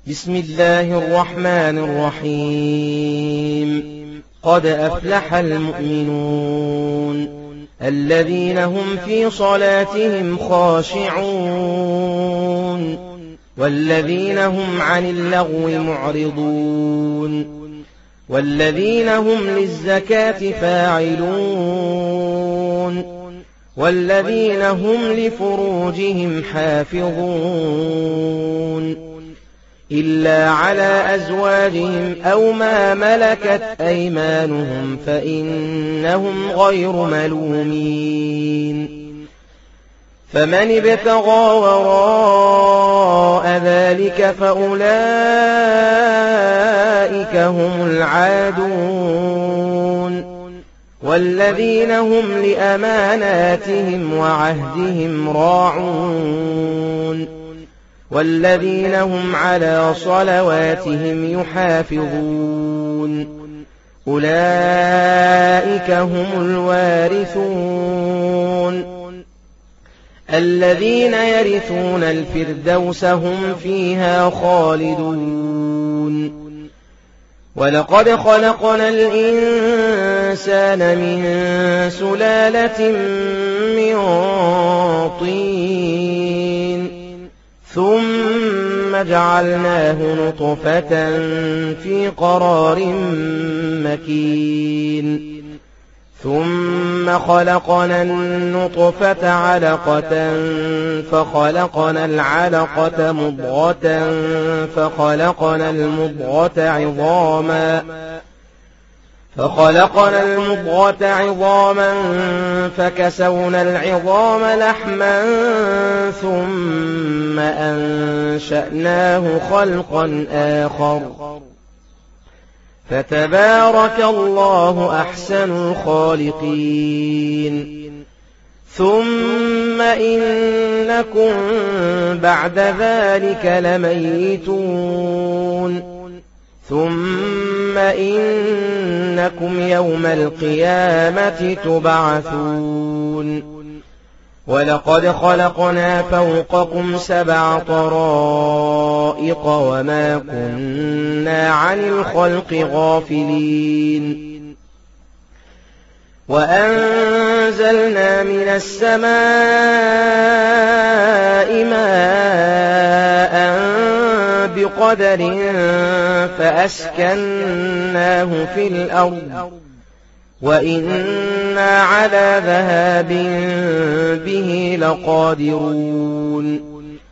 بسم الله الرحمن الرحيم. قد أفلح المؤمنون الذين هم في صلاتهم خاشعون والذين هم عن اللغو معرضون والذين هم للزكاة فاعلون والذين هم لفروجهم حافظون إلا على أزواجهم أو ما ملكت أيمانهم فإنهم غير ملومين. فمن ابتغى وراء ذلك فأولئك هم العادون والذين هم لأماناتهم وعهدهم راعون والذين هم على صلواتهم يحافظون أولئك هم الوارثون الذين يرثون الفردوس هم فيها خالدون. ولقد خلقنا الإنسان من سلالة من طين ثم جعلناه نطفة في قرار مكين ثم خلقنا النطفة علقة فخلقنا العلقة مضغة فخلقنا المضغة عظاما فكسونا العظام لحما ثم أنشأناه خلقا آخر فتبارك الله أحسن الخالقين. ثم إنكم بعد ذلك لميتون ثم إنكم يوم القيامة تبعثون. ولقد خلقنا فوقكم 7 طرائق وما كنا عن الخلق غافلين. وأنزلنا من السماء ماء بقدر فأسكناه في الأرض وإنا على ذهاب به لقادرون.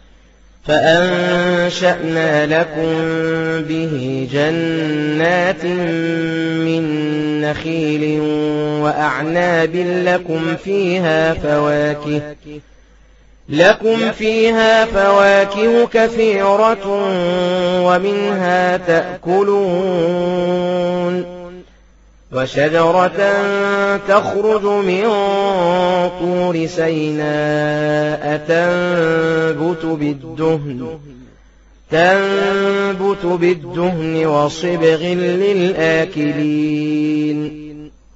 فأنشأنا لكم به جنات من نخيل وأعناب لكم فيها فواكه كثيرة ومنها تأكلون. وشجرة تخرج من طور سيناء تنبت بالدهن وصبغ للآكلين.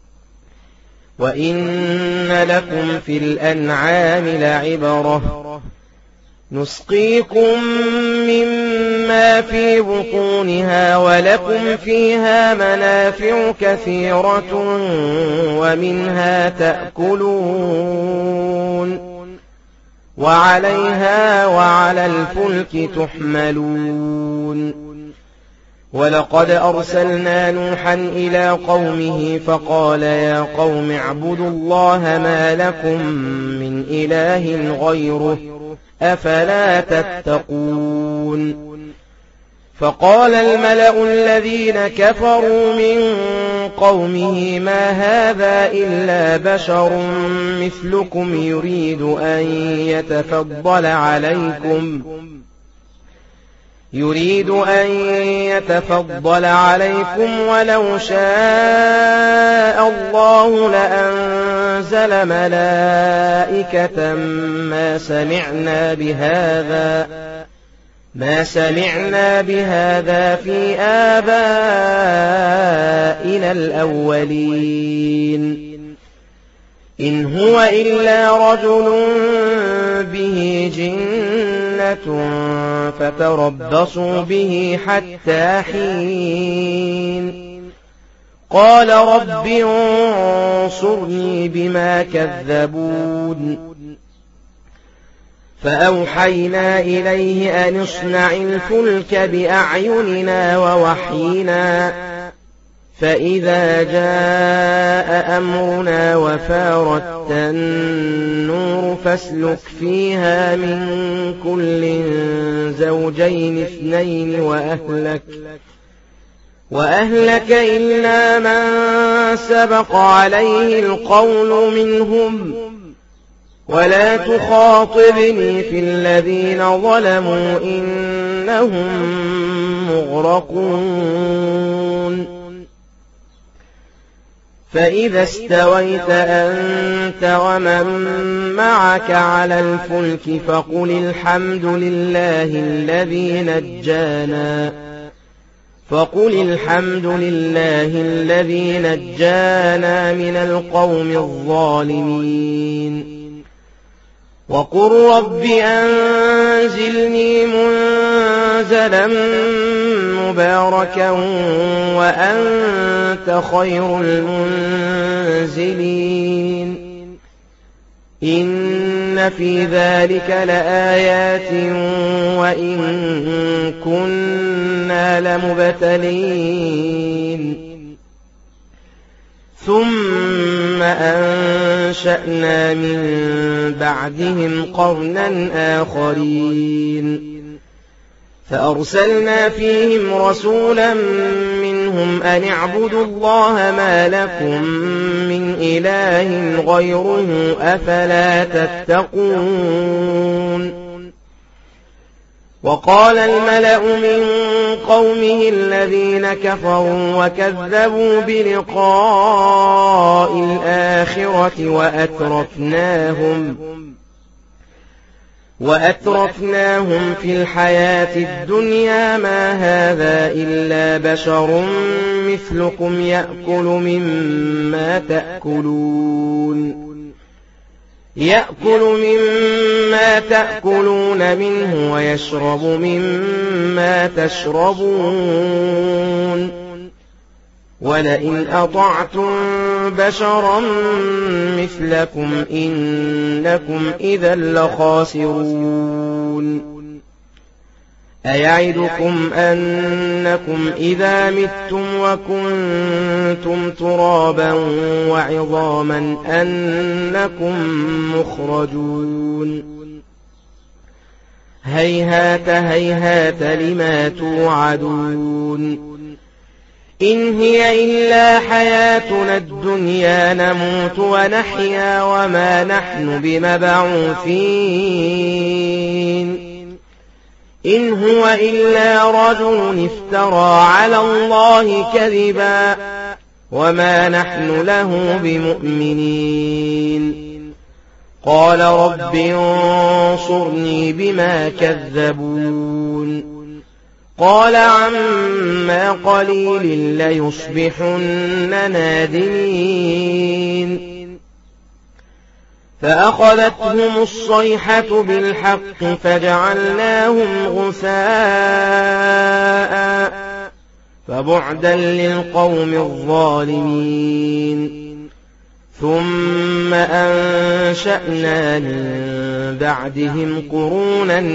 وإن لكم في الأنعام لعبرة نسقيكم مما في بطونها ولكم فيها منافع كثيرة ومنها تأكلون وعليها وعلى الفلك تحملون. ولقد أرسلنا نوحا إلى قومه فقال يا قوم اعبدوا الله ما لكم من إله غيره أفلا تتقون. فقال الملأ الذين كفروا من قومه ما هذا إلا بشر مثلكم يريد أن يتفضل عليكم ولو شاء الله لأنزل ملائكة ما سمعنا بهذا في آبائنا الأولين إن هو إلا رجل به جنة جنة فتربصوا به حتى حين قال رب انصرني بما كذبون فأوحينا إليه أن اصنع الفلك بأعيننا ووحينا فإذا جاء أمرنا وفارت النور فاسلك فيها من كل زوجين اثنين وأهلك إلا من سبق عليه القول منهم ولا تخاطبني في الذين ظلموا إنهم مغرقون فإذا استويت أنت ومن معك على الفلك فقل الحمد لله الذي نجانا من القوم الظالمين وقل رب أنزلني منزلا مباركا وأنت خير المنزلين إن في ذلك لآيات وإن كنا لمبتلين ثم أنشأنا من بعدهم قرنا آخرين فأرسلنا فيهم رسولا منهم أن اعبدوا الله ما لكم من إله غيره أفلا تتقون وقال الملأ من قومه الذين كفروا وكذبوا بلقاء الآخرة وأترفناهم في الحياة الدنيا ما هذا إلا بشر مثلكم يأكل مما تأكلون منه ويشرب مما تشربون ولئن أطعتم بشرا مثلكم إنكم إذا لخاسرون أيعدكم أنكم إذا متم وكنتم ترابا وعظاما أنكم مخرجون هيهات لما توعدون إن هي إلا حياتنا الدنيا نموت ونحيا وما نحن بمبعوثين إن هو إلا رجل افترى على الله كذبا وما نحن له بمؤمنين قال رب انصرني بما كذبون قال عما قليل ليصبحن نادمين فأخذتهم الصيحة بالحق فجعلناهم غثاء فبعدا للقوم الظالمين ثم أنشأنا من بعدهم قرونا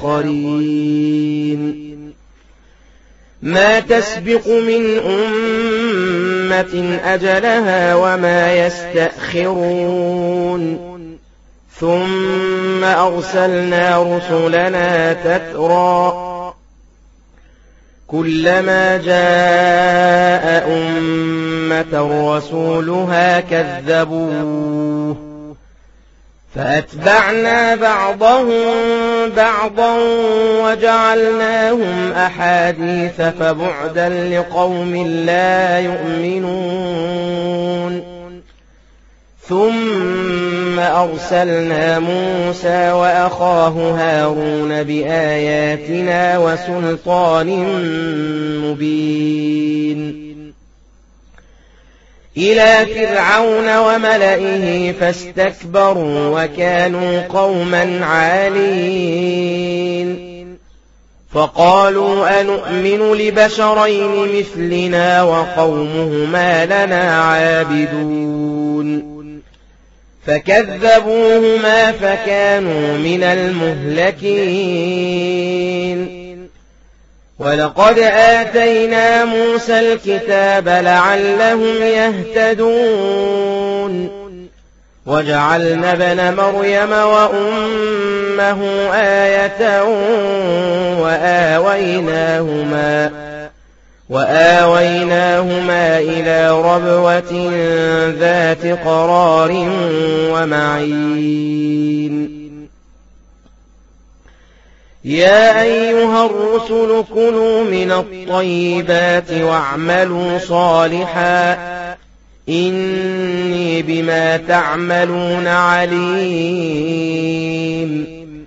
آخرين ما تسبق من أمة أجلها وما يستأخرون ثم أرسلنا رسلنا تترى كلما جاء أمة رسولها كذبوه فأتبعنا بعضهم بعضا وجعلناهم أحاديث فبعدا لقوم لا يؤمنون ثم أرسلنا موسى وأخاه هارون بآياتنا وسلطان مبين إلى فرعون وملئه فاستكبروا وكانوا قوما عالين فقالوا أنؤمن لبشرين مثلنا وقومهما لنا عابدون فكذبوهما فكانوا من المهلكين ولقد آتينا موسى الكتاب لعلهم يهتدون وجعلنا ابن مريم وأمه آية وآويناهما إلى ربوة ذات قرار ومعين يا أيها الرسل كلوا من الطيبات واعملوا صالحا إني بما تعملون عليم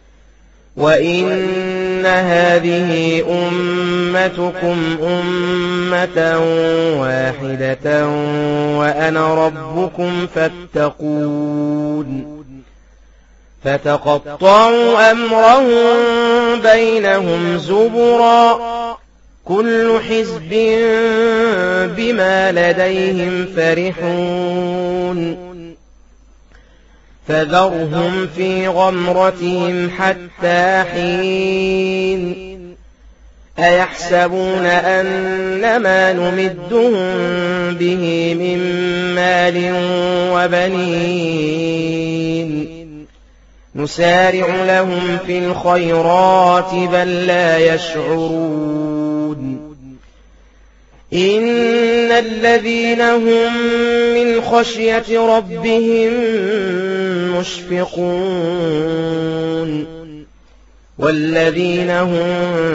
وإن هذه أمتكم أمة واحدة وأنا ربكم فاتقون فتقطعوا أمرهم بينهم زبرا كل حزب بما لديهم فرحون فذرهم في غمرتهم حتى حين أيحسبون أن ما نمدهم به من مال وبنين نسارع لهم في الخيرات بل لا يشعرون إن الذين هم من خشية ربهم مشفقون والذين هم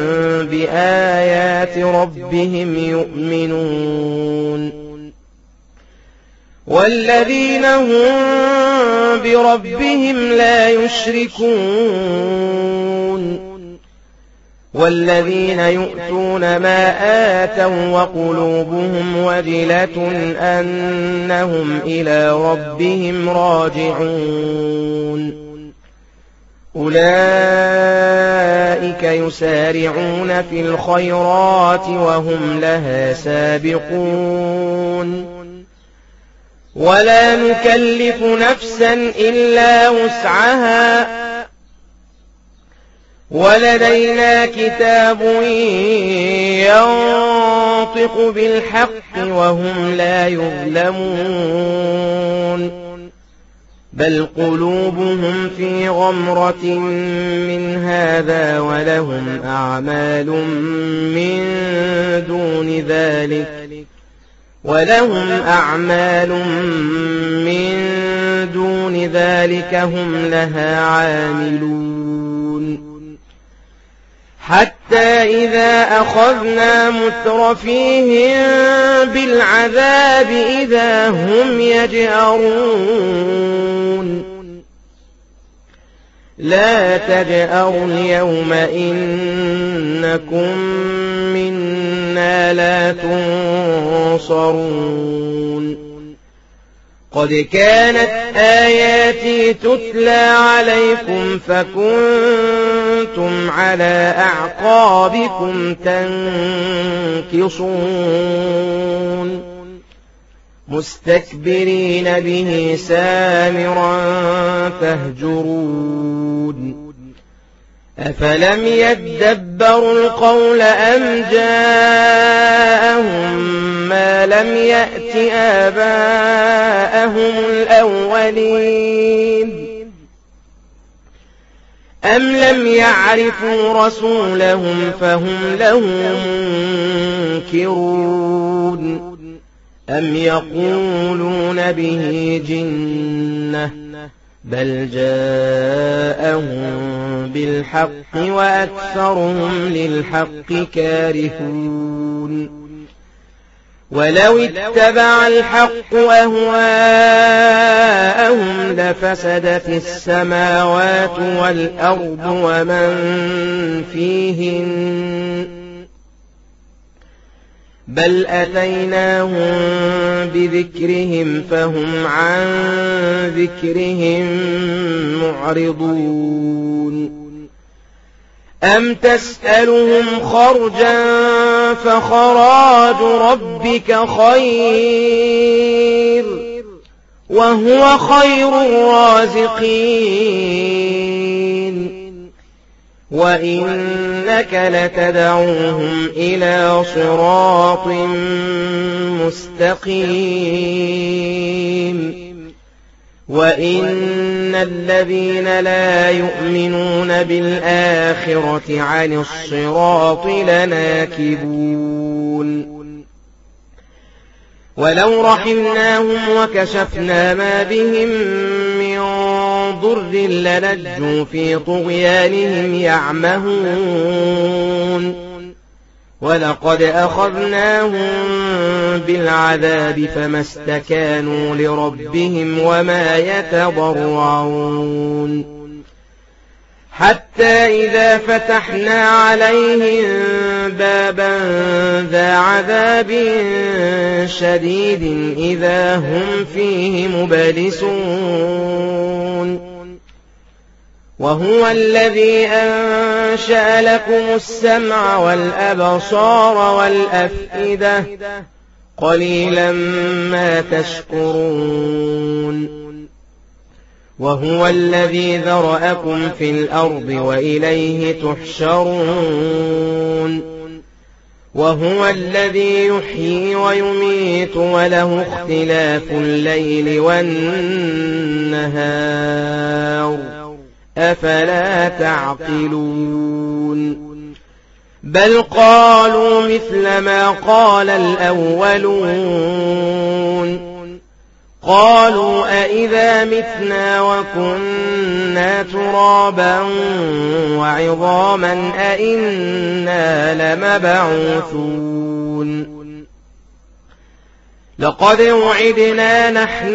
بآيات ربهم يؤمنون والذين هم بربهم لا يشركون والذين يؤتون ما آتوا وقلوبهم وجلة أنهم إلى ربهم راجعون أولئك يسارعون في الخيرات وهم لها سابقون ولا نكلف نفسا إلا وسعها ولدينا كتاب ينطق بالحق وهم لا يظلمون بل قلوبهم في غمرة من هذا ولهم أعمال من دون ذلك هم لها عاملون حتى إذا أخذنا مترفيهم بالعذاب إذا هم يجأرون لا تجأروا اليوم إنكم منا لا تنصرون قد كانت آياتي تتلى عليكم فكنتم على أعقابكم تنكصون مستكبرين به سامرا تهجرون أفلم يدبروا القول أم جاءهم ما لم يأت آباءهم الأولين أم لم يعرفوا رسولهم فهم له منكرون أم يقولون به جنة بل جاءهم بالحق وأكثرهم للحق كارهون ولو اتبع الحق أهواءهم لفسدت السماوات والأرض ومن فيهن بل أتيناهم بذكرهم فهم عن ذكرهم معرضون أم تسألهم خرجا فخراج ربك خير وهو خير الرازقين وإنك لتدعوهم إلى صراط مستقيم وإن الذين لا يؤمنون بالآخرة عن الصراط لناكبون ولو رحمناهم وكشفنا ما بهم من ضر للجوا في طغيانهم يعمهون ولقد أخذناهم بالعذاب فما استكانوا لربهم وما يتضرعون حتى إذا فتحنا عليهم بابا ذا عذاب شديد إذا هم فيه مبلسون وهو الذي أنشأ لكم السمع والأبصار والأفئدة قليلا ما تشكرون وهو الذي ذرأكم في الأرض وإليه تحشرون وهو الذي يحيي ويميت وله اختلاف الليل والنهار أفلا تعقلون بل قالوا مثل ما قال الأولون قالوا أئذا متنا وكنا ترابا وعظاما أئنا لمبعوثون لقد وعدنا نحن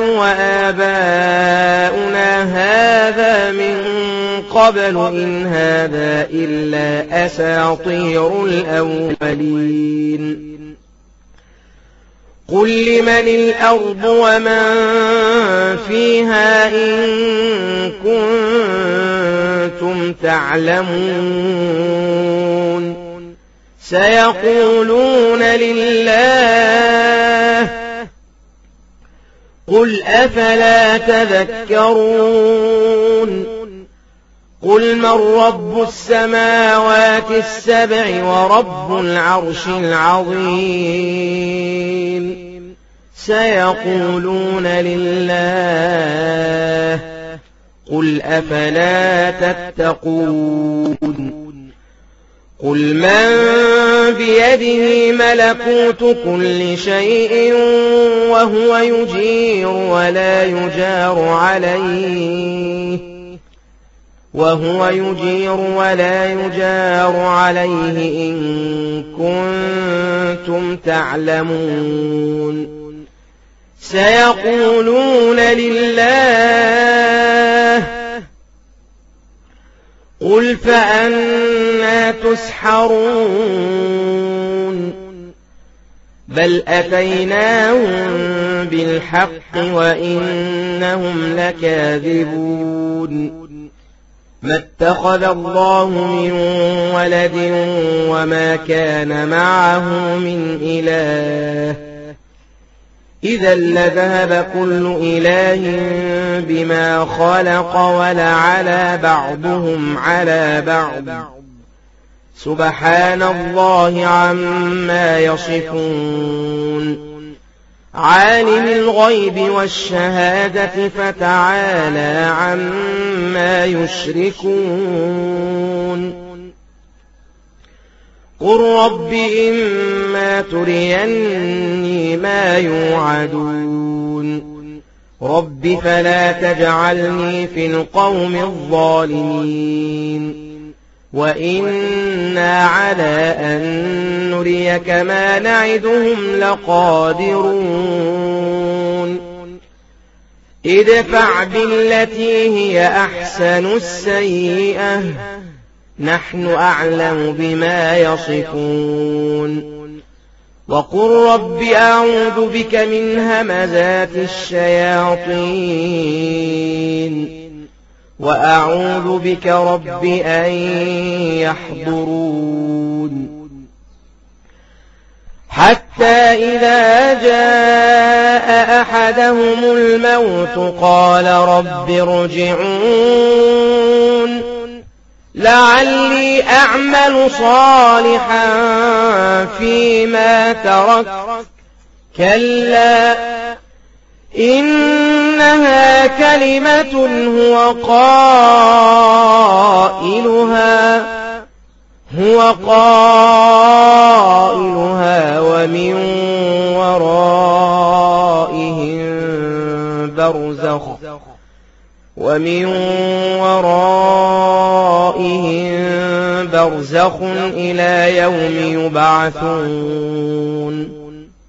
وآباؤنا هذا من قبل إن هذا إلا أساطير الأولين قل لمن الأرض ومن فيها إن كنتم تعلمون سيقولون لله قل أفلا تذكرون قل من رب السماوات السبع ورب العرش العظيم سيقولون لله قل أفلا تتقون قل من بيده ملكوت كل شيء وهو يجير ولا يجار عليه إن كنتم تعلمون سيقولون لله قل فأنى تسحرون بل أتيناهم بالحق وإنهم لكاذبون ما اتخذ الله من ولد وما كان معه من إله إذا لذهب كل إله بما خلق ولعلى بعضهم على بعض سبحان الله عما يصفون عالم الغيب والشهادة فتعالى عما يشركون قل رب إما تريني ما يوعدون رب فلا تجعلني في القوم الظالمين وإنا على أن نريك ما نعدهم لقادرون ادفع بالتي هي أحسن السيئة نحن أعلم بما يصفون وقل رب أعوذ بك من همزات الشياطين وأعوذ بك رب أن يحضرون حتى إذا جاء أحدهم الموت قال رب ارجعون لعلي أعمل صالحا فيما تركت كلا إنها كلمة هو قائلها ومن ورائهم برزخ إلى يوم يبعثون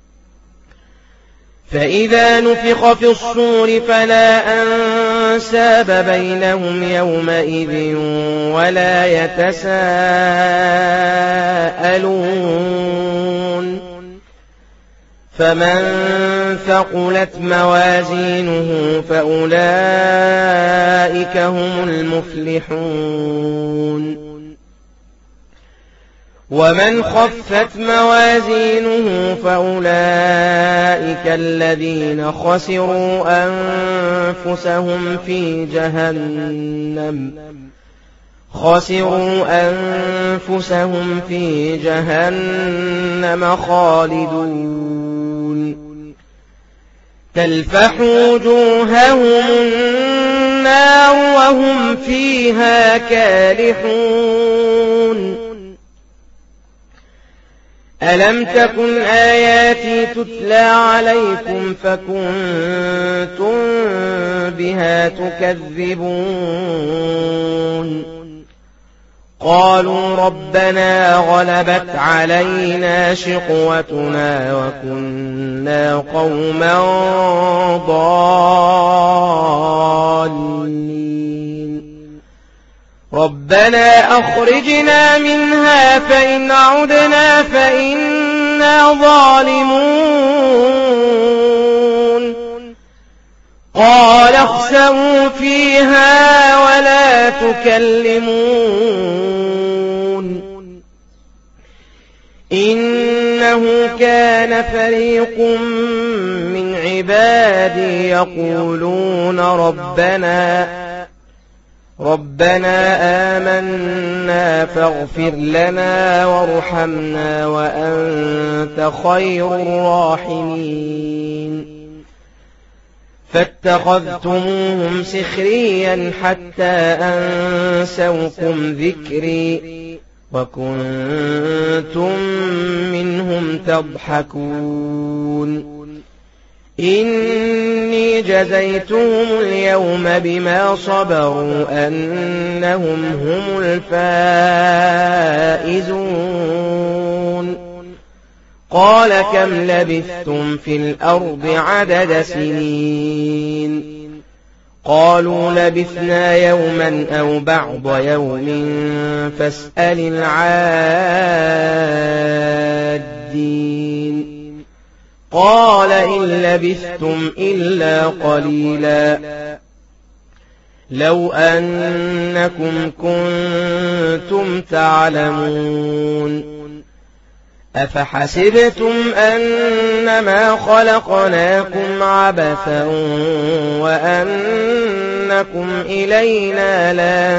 فإذا نفخ في الصور فلا أنساب بينهم يومئذ ولا يتساءلون فمن ثقلت موازينه فأولئك هم المفلحون ومن خفت موازينه فأولئك الذين خسروا أنفسهم في جهنم خالدون تلفح وجوههم النار وهم فيها كالحون ألم تكن آياتي تتلى عليكم فكنتم بها تكذبون قالوا ربنا غلبت علينا شقوتنا وكنا قوما ضالين ربنا أخرجنا منها فإن عدنا فإنا ظالمون قال اخسئوا فيها ولا تكلمون إنه كان فريق من عبادي يقولون ربنا آمنا فاغفر لنا وارحمنا وأنت خير الراحمين فاتخذتموهم سخريا حتى أنسوكم ذكري وكنتم منهم تضحكون إني جزيتهم اليوم بما صبروا أنهم هم الفائزون قال كم لبثتم في الأرض عدد سنين قالوا لبثنا يوما أو بعض يوم فاسأل العادين قال إن لبثتم إلا قليلا لو أنكم كنتم تعلمون أفحسبتم أنما خلقناكم عبثا وأنكم إلينا لا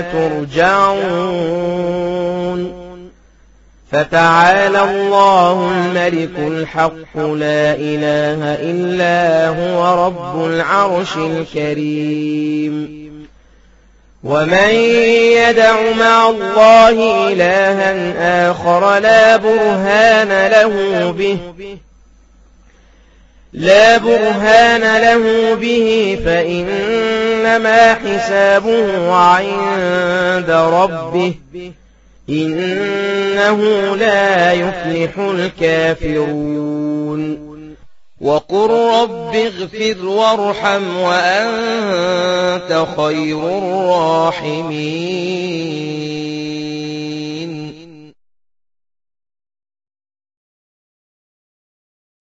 ترجعون فتعالى الله الملك الحق لا إله إلا هو رب العرش الكريم ومن يدع مع الله إلها آخر لا برهان له به فإنما حسابه عند ربه إنه لا يفلح الكافرون وقل رب اغفر وارحم وأنت خير الراحمين